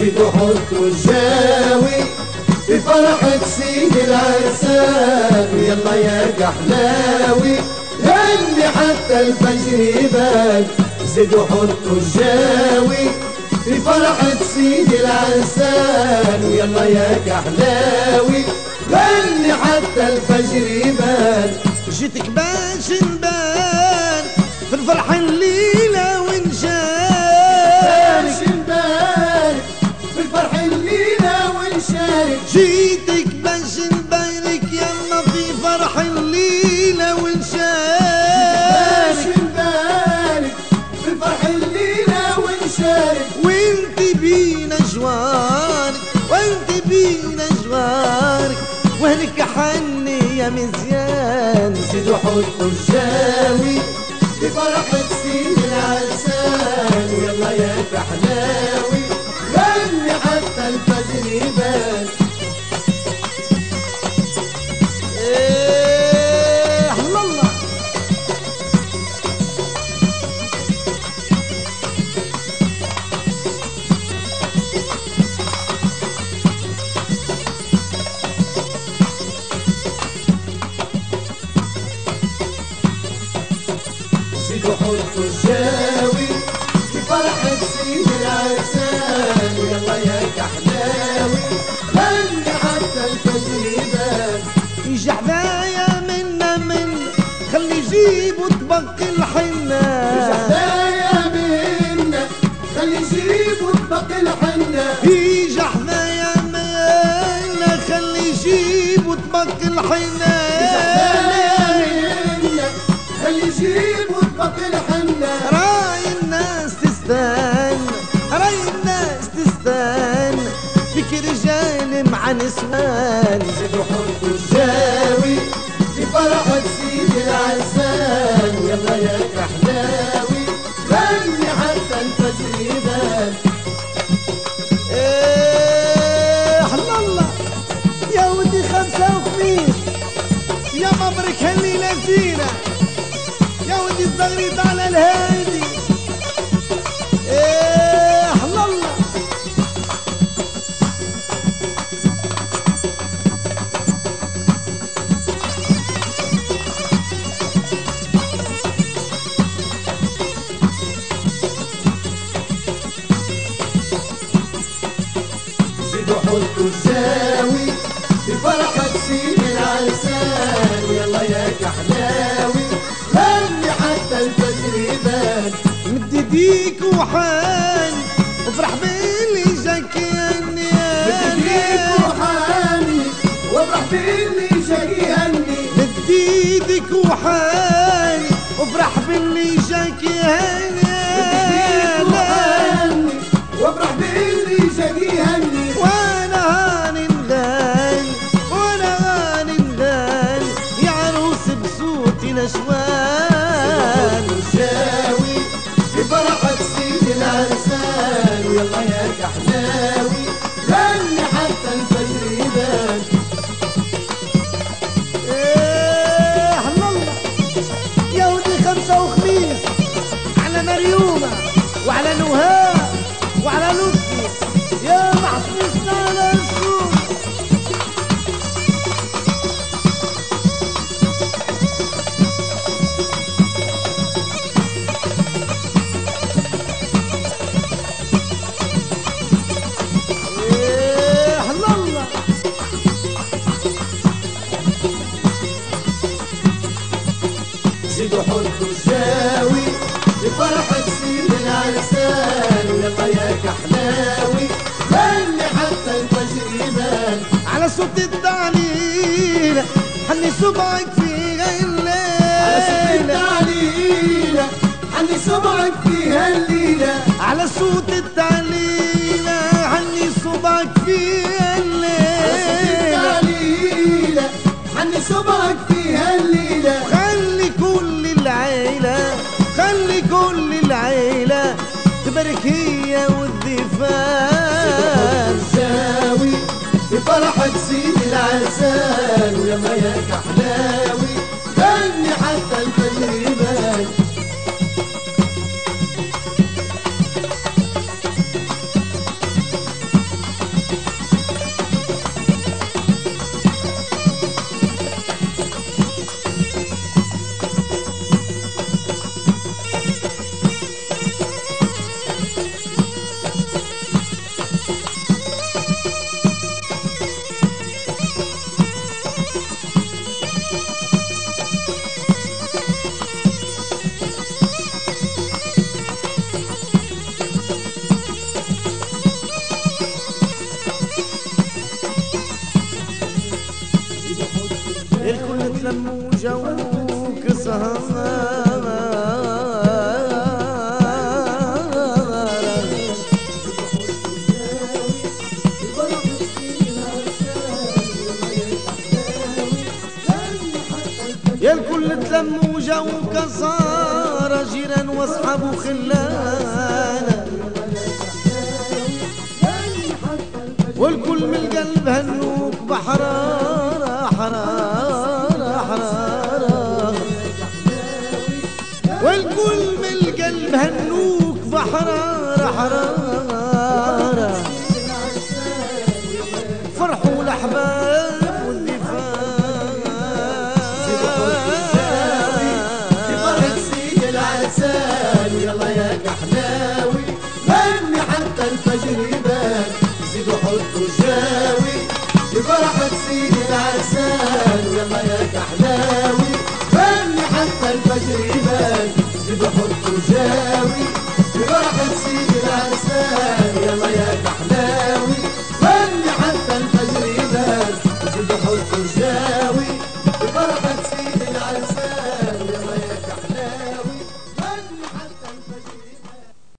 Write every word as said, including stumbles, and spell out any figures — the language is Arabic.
زيدوا حطوا الجاوي في فرحة سيد العرسان، يلا يا كحلاوي هني حتى الفجر يبان. زيدوا حطوا الجاوي في فرحة سيد العرسان، يلا يا كحلاوي غني حتى الفجر يبان. جيتك باش نبان في الفرحة الليلة ونشارك، باش نبارك في الفرحة الليلة ونشارك. جيتك باش نبارك يلا في فرحة الليلة ونشارك، باش نبارك في الفرحة الليلة ونشارك. وانت بينا جوارك وانت بينا جوارك وهلك حني يا مزيان. زيدوا حطوا الجاوي في فرحة سيد العرسان، يلا يا كحلاوي غني حتى الفجر يبان. ايه الله زيدوا حطوا الجاوي في فرحة سيد العرسان، يلا يا كحلاوي غني حتى الفجر يبان. يجي حذايا منا من خلي يجيبوا طبق الحنة، حذايا منا خلي يجيبوا طبق الحنة. يجي حذايا منا خلي يجيبوا طبق الحنة، خلي يجيبوا طبق الحنة. راي الناس تستنى راي الناس تستنى فيك رجال مع نسوان. زيدوا حطوا الجاوي في فرحة سيد العرسان، يلا يا كحلاوي غني حتى الفجر يبان. ايه الله يا ودي خمسة وخميس يا مبروك هالليلة زينة يا ودي الزغريد على الهادي. ايه الله زيدوا حطوا الجاوي في فرحة سيد العرسان، يلا يا كحلاوي غني حتى الفجر يبان. مد ايديك وحان وافرح باللي جاك يهني بديك وحاني وافرح باللي جاي يهني. مد ايدك وحان وافرح باللي جاك يهني وحاني وافرح باللي جاي يهني. وانا هاني نغني وانا هاني نغني يا عروس بصوتي نشوان. الجاوي في فرحة سيد العرسان، يلا يا كحلاوي غني حتى الفجر يبان. ايه الله يا ودي خمسة وخميس على مريومة وعلى نهاء وعلى لطفي يا محسوسنا على السوق. ايه الله زيدوا حطوا الجاوي في فرحة سيد العرسان، يلا يا كحلاوي غني حتى الفجر يبان. على صوت التعليل حني صبعك في على صوت الليل، التعليلة حني صبعك في هالليلة. على صوت التعليل حني صبعك في على صوت الليل، التعليلة حني صبعك في هالليلة. خلي كل العيلة خلي كل العيلة تبارك هي والضيفان. الجاوي في فرحة سيد العرسان، ويلا يا كحلاوي غني حتى الفجر يبان. تلموا جوك سهرة يا الكل تلموا جوك صار جيران واصحاب وخلان والكل من القلب هنوك بحرارة حرارة حرارة والكل من القلب هنوك بحرارة حرارة فرحوا الأحباب والدفاع في فرحة سيد العرسان ويلا يا كحلاوي غني حتى الفجر يبان زيدوا حطوا جاوي في فرحة سيد